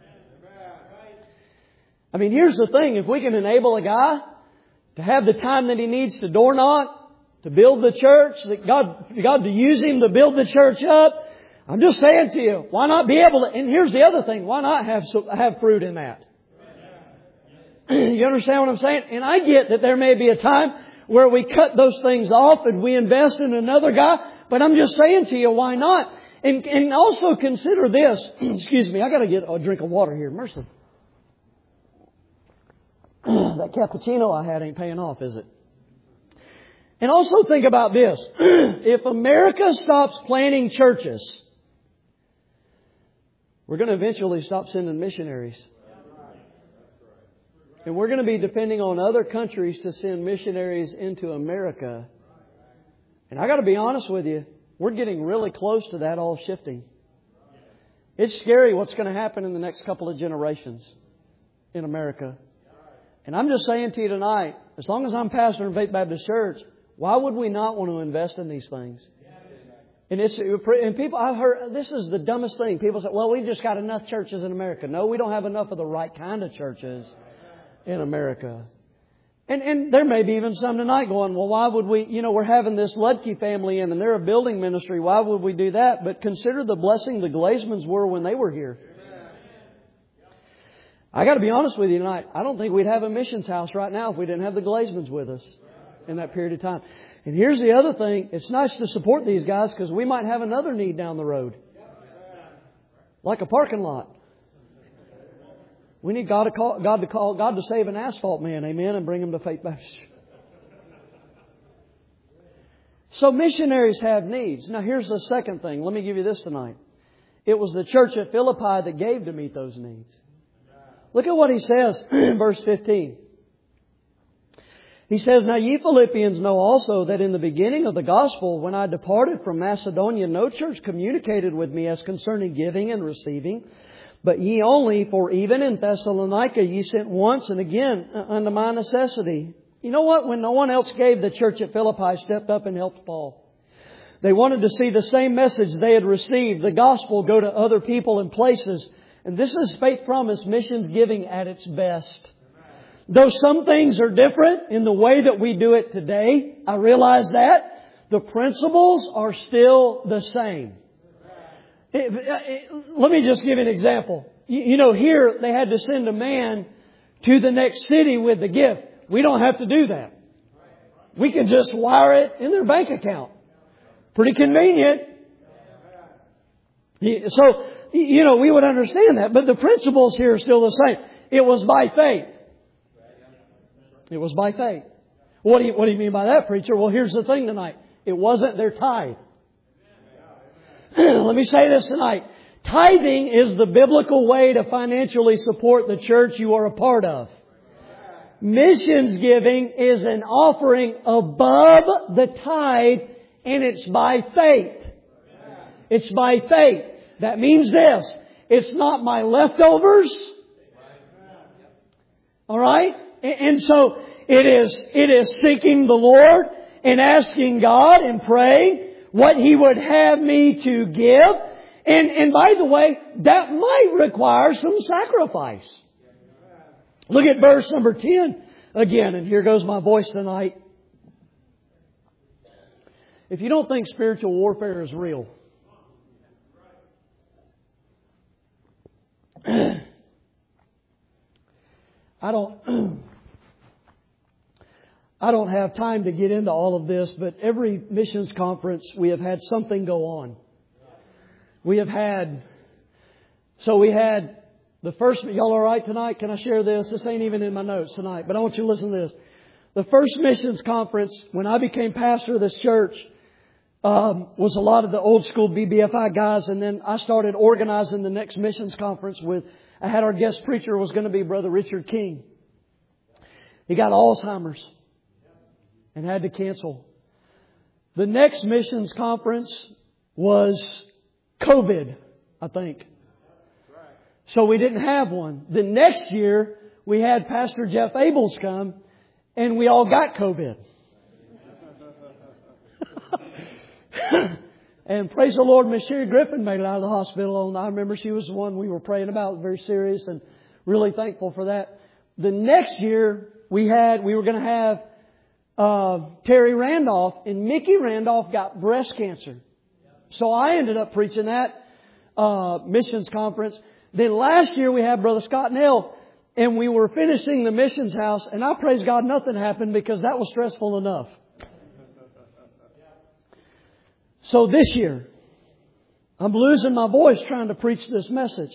I mean, here's the thing. If we can enable a guy to have the time that he needs to door knock to build the church, that God, God to use Him to build the church up. I'm just saying to you, why not be able to, and here's the other thing, why not have, have fruit in that? You understand what I'm saying? And I get that there may be a time where we cut those things off and we invest in another guy, but I'm just saying to you, why not? And, and also consider this. Excuse me, I got to get a drink of water here. Mercy. That cappuccino I had ain't paying off, is it? And also think about this. If America stops planting churches, we're going to eventually stop sending missionaries. And we're going to be depending on other countries to send missionaries into America. And I got to be honest with you, we're getting really close to that all shifting. It's scary what's going to happen in the next couple of generations in America. And I'm just saying to you tonight, as long as I'm pastor in Faith Baptist Church, why would we not want to invest in these things? And it's and people, I've heard, this is the dumbest thing. People say, well, we've just got enough churches in America. No, we don't have enough of the right kind of churches in America. And, and there may be even some tonight going, well, why would we, you know, we're having this Ludke family in and they're a building ministry. Why would we do that? But consider the blessing the Glazemans were when they were here. I got to be honest with you tonight. I don't think we'd have a missions house right now if we didn't have the Glazemans with us in that period of time. And here's the other thing. It's nice to support these guys because we might have another need down the road. Like a parking lot. We need God to call, God to call, God to save an asphalt man, amen, and bring him to Faith Baptist. So missionaries have needs. Now here's the second thing. Let me give you this tonight. It was the church at Philippi that gave to meet those needs. Look at what he says in verse fifteen. He says, now ye Philippians know also that in the beginning of the gospel, when I departed from Macedonia, no church communicated with me as concerning giving and receiving. But ye only, for even in Thessalonica ye sent once and again unto my necessity. You know what? When no one else gave, the church at Philippi stepped up and helped Paul. They wanted to see the same message they had received, the gospel, go to other people and places. And this is Faith Promise missions giving at its best. Though some things are different in the way that we do it today, I realize that, the principles are still the same. Let me just give you an example. You know, here they had to send a man to the next city with the gift. We don't have to do that. We can just wire it in their bank account. Pretty convenient. So, you know, we would understand that. But the principles here are still the same. It was by faith. It was by faith. What do you, what do you mean by that, preacher? Well, here's the thing tonight. It wasn't their tithe. Let me say this tonight. Tithing is the biblical way to financially support the church you are a part of. Missions giving is an offering above the tithe, and it's by faith. It's by faith. That means this. It's not my leftovers. All right? And so it is, it is seeking the Lord and asking God and praying what He would have me to give. And, and by the way, that might require some sacrifice. Look at verse number ten again. And here goes my voice tonight. If you don't think spiritual warfare is real, I don't... I don't have time to get into all of this, but every missions conference we have had something go on. We have had, so we had the first, y'all all right tonight? Can I share this? This ain't even in my notes tonight, but I want you to listen to this. The first missions conference, when I became pastor of this church, um, was a lot of the old school B B F I guys, and then I started organizing the next missions conference with, I had our guest preacher was going to be Brother Richard King. He got Alzheimer's and had to cancel. The next missions conference was COVID, I think. So we didn't have one. The next year, we had Pastor Jeff Abels come, and we all got COVID. And praise the Lord, Miss Sherry Griffin made it out of the hospital. And I remember she was the one we were praying about, very serious, and really thankful for that. The next year, we had, we were going to have uh, Terry Randolph, and Mickey Randolph got breast cancer. So I ended up preaching that uh, missions conference. Then last year we had Brother Scott Nell, and we were finishing the missions house, and I praise God nothing happened because that was stressful enough. So this year, I'm losing my voice trying to preach this message.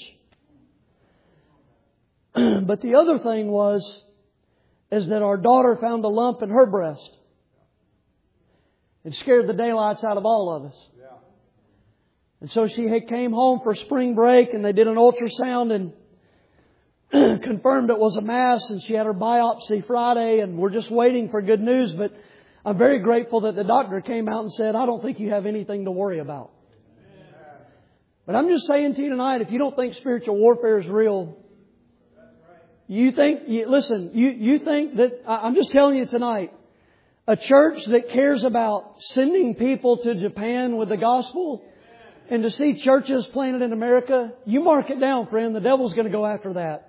But the other thing was, is that our daughter found a lump in her breast. It scared the daylights out of all of us. And so she had came home for spring break, and they did an ultrasound and confirmed it was a mass, and she had her biopsy Friday, and we're just waiting for good news. But I'm very grateful that the doctor came out and said, I don't think you have anything to worry about. But I'm just saying to you tonight, if you don't think spiritual warfare is real, you think, you, listen, you, you think that, I'm just telling you tonight, a church that cares about sending people to Japan with the gospel and to see churches planted in America, you mark it down, friend. The devil's going to go after that.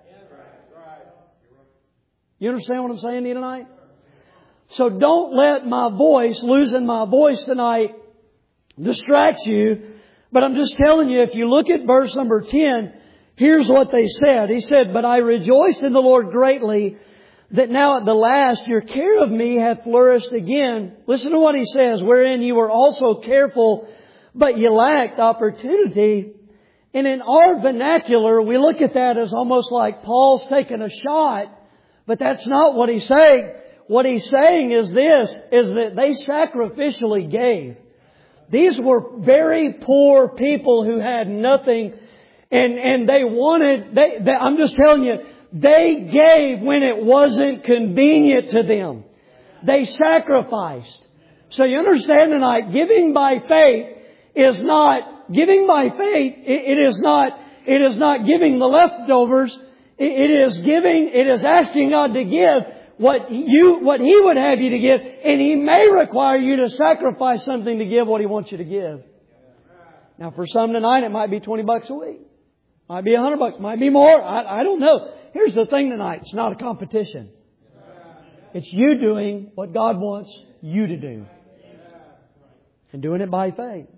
You understand what I'm saying to you tonight? So don't let my voice, losing my voice tonight, distract you. But I'm just telling you, if you look at verse number ten, here's what they said. He said, but I rejoice in the Lord greatly that now at the last your care of me hath flourished again. Listen to what he says, wherein you were also careful, but you lacked opportunity. And in our vernacular, we look at that as almost like Paul's taking a shot, but that's not what he's saying. What he's saying is this, is that they sacrificially gave. These were very poor people who had nothing, and, and they wanted, they, they, I'm just telling you, they gave when it wasn't convenient to them. They sacrificed. So you understand tonight, giving by faith is not, giving by faith, it, it is not, it is not giving the leftovers. It, it is giving, it is asking God to give what you, what He would have you to give, and He may require you to sacrifice something to give what He wants you to give. Now, for some tonight, it might be twenty bucks a week, might be a hundred bucks, might be more. I, I don't know. Here's the thing tonight: it's not a competition. It's you doing what God wants you to do, and doing it by faith.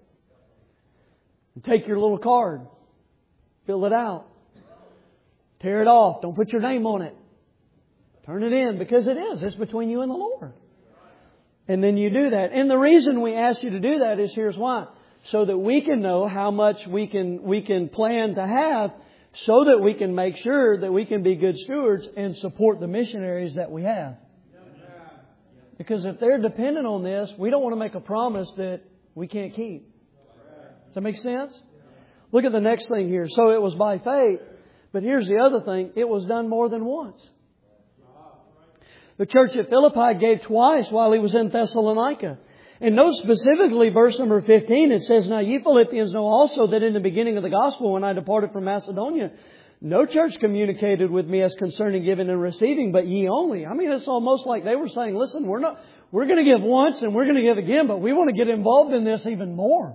And take your little card, fill it out, tear it off. Don't put your name on it. Turn it in, because it is. It's between you and the Lord. And then you do that. And the reason we ask you to do that is here's why. So that we can know how much we can we can plan to have, so that we can make sure that we can be good stewards and support the missionaries that we have. Because if they're dependent on this, we don't want to make a promise that we can't keep. Does that make sense? Look at the next thing here. So it was by faith. But here's the other thing. It was done more than once. The church at Philippi gave twice while he was in Thessalonica. And note specifically verse number fifteen, it says, now ye Philippians know also that in the beginning of the gospel, when I departed from Macedonia, no church communicated with me as concerning giving and receiving, but ye only. I mean, it's almost like they were saying, listen, we're not, we're going to give once and we're going to give again, but we want to get involved in this even more.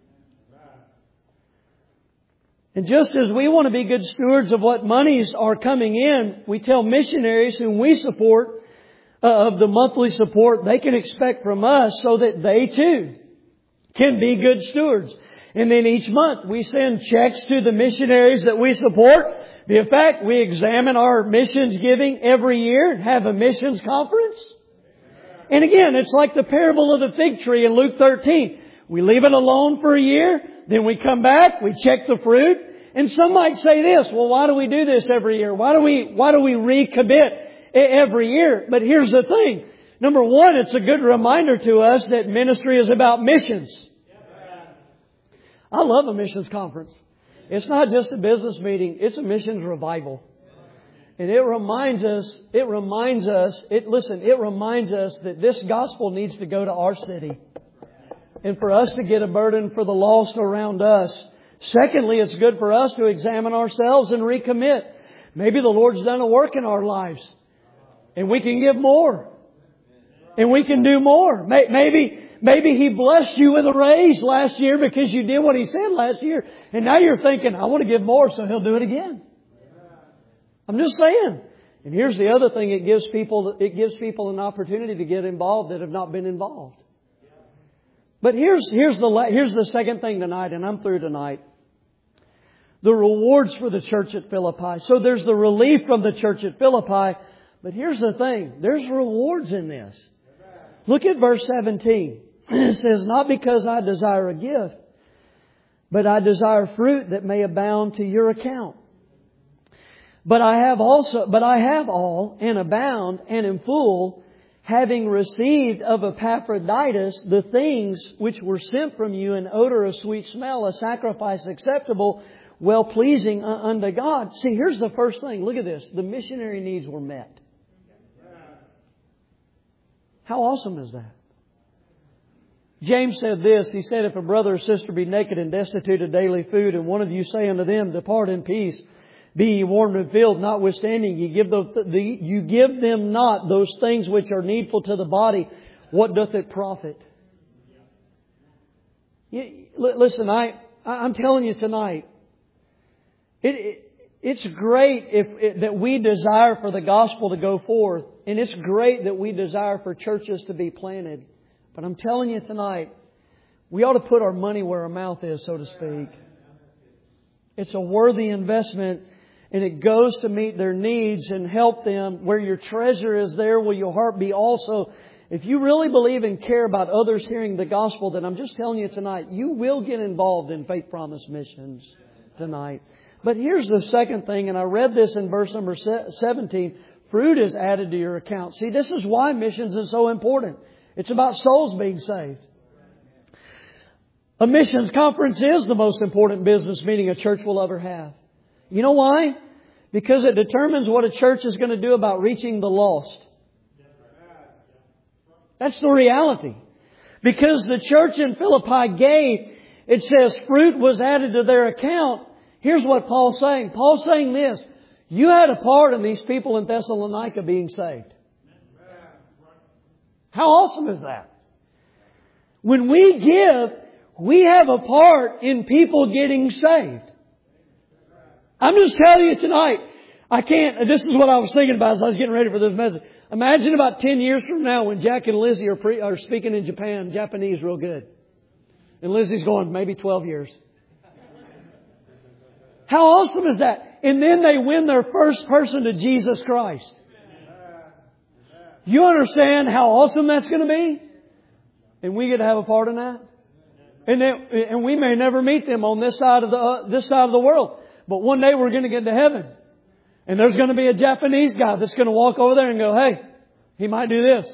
And just as we want to be good stewards of what monies are coming in, we tell missionaries whom we support uh, of the monthly support they can expect from us, so that they too can be good stewards. And then each month we send checks to the missionaries that we support. In fact, we examine our missions giving every year and have a missions conference. And again, it's like the parable of the fig tree in Luke thirteen. We leave it alone for a year, then we come back, we check the fruit. And some might say this, well, why do we do this every year? Why do we, why do we recommit every year? But here's the thing. Number one, it's a good reminder to us that ministry is about missions. I love a missions conference. It's not just a business meeting. It's a missions revival. And it reminds us, it reminds us, it, listen, it reminds us that this gospel needs to go to our city. And for us to get a burden for the lost around us. Secondly, it's good for us to examine ourselves and recommit. Maybe the Lord's done a work in our lives, and we can give more. And we can do more. Maybe, maybe He blessed you with a raise last year because you did what He said last year. And now you're thinking, I want to give more, so He'll do it again. I'm just saying. And here's the other thing, it gives people, it gives people an opportunity to get involved that have not been involved. But here's, here's the, here's the second thing tonight, and I'm through tonight. The rewards for the church at Philippi. So there's the relief from the church at Philippi. But here's the thing. There's rewards in this. Look at verse seventeen. It says, not because I desire a gift, but I desire fruit that may abound to your account. But I have also, but I have all and abound and am full, having received of Epaphroditus the things which were sent from you, an odor of sweet smell, a sacrifice acceptable, well pleasing unto God. See, here's the first thing. Look at this. The missionary needs were met. How awesome is that? James said this. He said, if a brother or sister be naked and destitute of daily food, and one of you say unto them, depart in peace, be ye warmed and filled, notwithstanding ye give, the, the, you give them not those things which are needful to the body, what doth it profit? You, listen, I, I'm telling you tonight, it, it, it's great if it, that we desire for the gospel to go forth, and it's great that we desire for churches to be planted. But I'm telling you tonight, we ought to put our money where our mouth is, so to speak. It's a worthy investment. And it goes to meet their needs and help them. Where your treasure is, there will your heart be also. If you really believe and care about others hearing the gospel, then I'm just telling you tonight, you will get involved in Faith Promise missions tonight. But here's the second thing, and I read this in verse number seventeen. Fruit is added to your account. See, this is why missions is so important. It's about souls being saved. A missions conference is the most important business meeting a church will ever have. You know why? Because it determines what a church is going to do about reaching the lost. That's the reality. Because the church in Philippi gave, it says fruit was added to their account. Here's what Paul's saying. Paul's saying this. You had a part in these people in Thessalonica being saved. How awesome is that? When we give, we have a part in people getting saved. I'm just telling you tonight, I can't, this is what I was thinking about as I was getting ready for this message. Imagine about ten years from now when Jack and Lizzie are, pre, are speaking in Japan, Japanese real good. And Lizzie's going maybe twelve years. How awesome is that? And then they win their first person to Jesus Christ. You understand how awesome that's going to be? And we get to have a part in that? And, then, and we may never meet them on this side of the, uh, this side of the world. But one day we're going to get to heaven. And there's going to be a Japanese guy that's going to walk over there and go, hey, he might do this.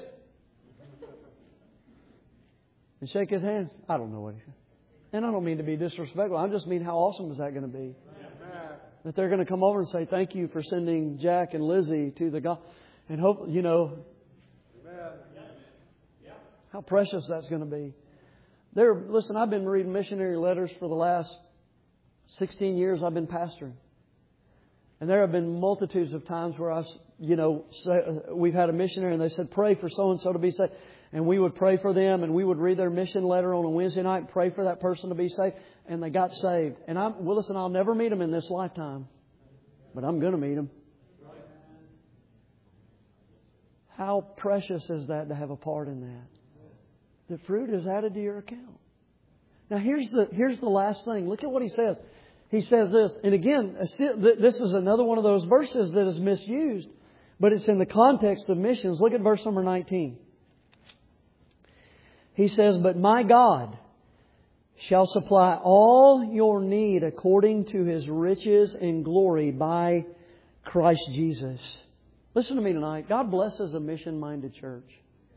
And shake his hand. I don't know what he said. And I don't mean to be disrespectful. I just mean how awesome is that going to be? That they're going to come over and say, thank you for sending Jack and Lizzie to the God. And hope, you know, how precious that's going to be. There, listen, I've been reading missionary letters for the last sixteen years I've been pastoring. And there have been multitudes of times where I've, you know, say, we've had a missionary and they said, pray for so-and-so to be saved. And we would pray for them and we would read their mission letter on a Wednesday night and pray for that person to be saved. And they got saved. And I'm, well, listen, I'll never meet them in this lifetime. But I'm going to meet them. How precious is that to have a part in that? The fruit is added to your account. Now here's the, here's the last thing. Look at what he says. He says this, and again, this is another one of those verses that is misused, but it's in the context of missions. Look at verse number nineteen. He says, but my God shall supply all your need according to His riches and glory by Christ Jesus. Listen to me tonight. God blesses a mission-minded church.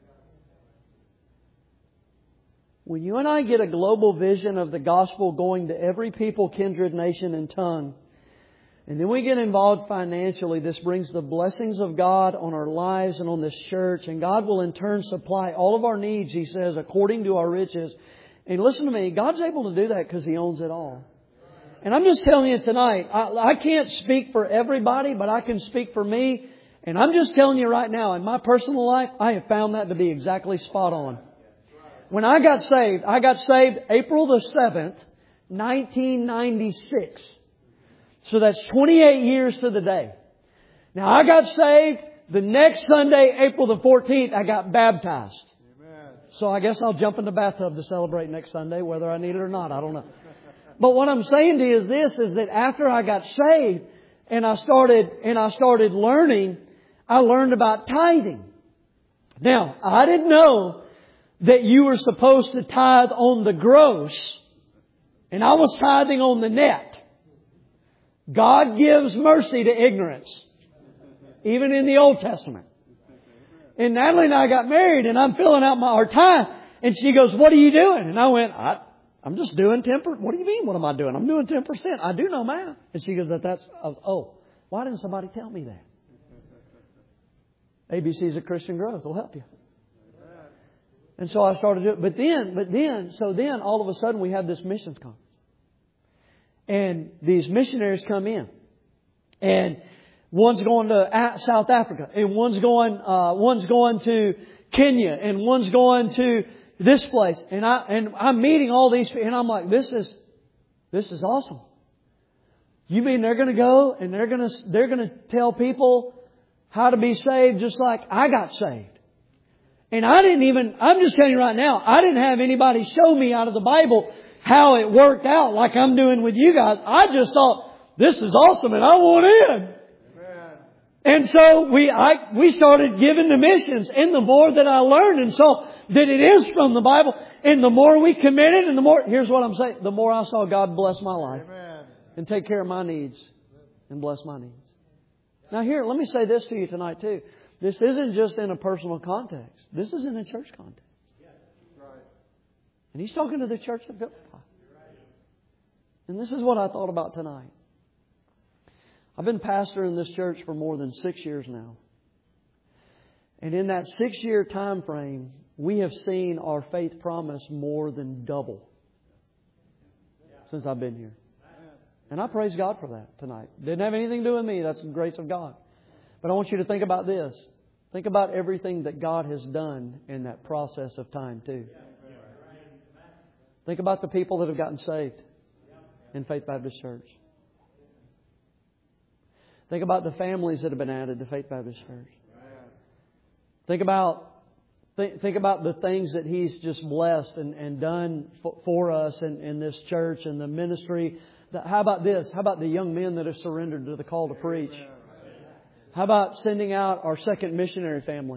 When you and I get a global vision of the gospel going to every people, kindred, nation, and tongue, and then we get involved financially, this brings the blessings of God on our lives and on this church. And God will in turn supply all of our needs, He says, according to our riches. And listen to me, God's able to do that because He owns it all. And I'm just telling you tonight, I, I can't speak for everybody, but I can speak for me. And I'm just telling you right now, in my personal life, I have found that to be exactly spot on. When I got saved, I got saved April the seventh, nineteen ninety-six. So that's twenty-eight years to the day. Now I got saved. The next Sunday, April the fourteenth, I got baptized. Amen. So I guess I'll jump in the bathtub to celebrate next Sunday, whether I need it or not. I don't know. But what I'm saying to you is this, is that after I got saved and I started, and I started learning, I learned about tithing. Now, I didn't know that you were supposed to tithe on the gross, and I was tithing on the net. God gives mercy to ignorance, even in the Old Testament. And Natalie and I got married, and I'm filling out my our tithe, and she goes, "What are you doing?" And I went, I, "I'm just doing ten percent. What do you mean? What am I doing? I'm doing ten percent. I do know math." And she goes, "That that's." I was, "Oh, why didn't somebody tell me that?" A B Cs of Christian Growth will help you. And so I started doing it. But then, but then, so then all of a sudden we have this missions conference. And these missionaries come in. And one's going to South Africa. And one's going, uh, one's going to Kenya. And one's going to this place. And I, and I'm meeting all these people. And I'm like, this is, this is awesome. You mean they're going to go and they're going to, they're going to tell people how to be saved just like I got saved. And I didn't even, I'm just telling you right now, I didn't have anybody show me out of the Bible how it worked out like I'm doing with you guys. I just thought, this is awesome and I want in. Amen. And so we, I, we started giving the missions, and the more that I learned and saw that it is from the Bible, and the more we committed and the more, here's what I'm saying, the more I saw God bless my life. Amen. And take care of my needs and bless my needs. Now here, let me say this to you tonight too. This isn't just in a personal context. This is in a church context. And He's talking to the church at Philippi. And this is what I thought about tonight. I've been pastor in this church for more than six years now. And in that six-year time frame, we have seen our faith promise more than double since I've been here. And I praise God for that tonight. Didn't have anything to do with me. That's the grace of God. But I want you to think about this. Think about everything that God has done in that process of time too. Think about the people that have gotten saved in Faith Baptist Church. Think about the families that have been added to Faith Baptist Church. Think about th- think about the things that He's just blessed and, and done f- for us in, in this church and the ministry. How about this? How about the young men that have surrendered to the call to preach? How about sending out our second missionary family?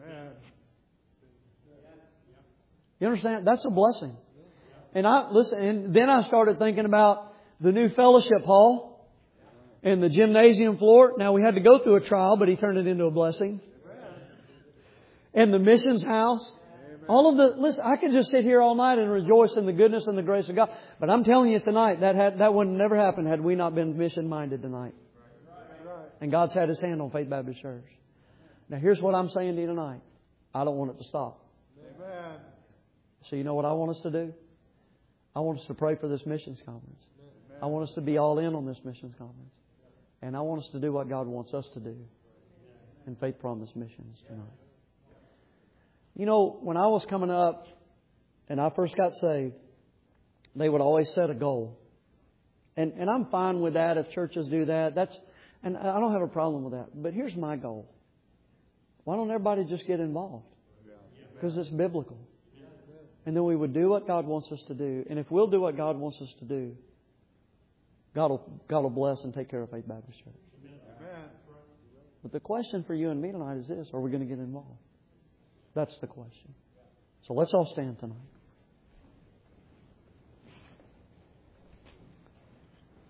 You understand? That's a blessing. And I listen. And then I started thinking about the new fellowship hall and the gymnasium floor. Now we had to go through a trial, but He turned it into a blessing. And the missions house. All of the listen. I could just sit here all night and rejoice in the goodness and the grace of God. But I'm telling you tonight, that had, that would never happen had we not been mission minded tonight. And God's had His hand on Faith Baptist Church. Now here's what I'm saying to you tonight. I don't want it to stop. Amen. So you know what I want us to do? I want us to pray for this missions conference. Amen. I want us to be all in on this missions conference. And I want us to do what God wants us to do in Faith Promise Missions tonight. You know, when I was coming up and I first got saved, they would always set a goal. And and I'm fine with that if churches do that. That's And I don't have a problem with that. But here's my goal. Why don't everybody just get involved? Because it's biblical. And then we would do what God wants us to do. And if we'll do what God wants us to do, God will, God will bless and take care of Faith Baptist Church. But the question for you and me tonight is this. Are we going to get involved? That's the question. So let's all stand tonight.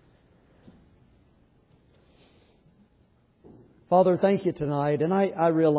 Father, thank You tonight. And I, I realize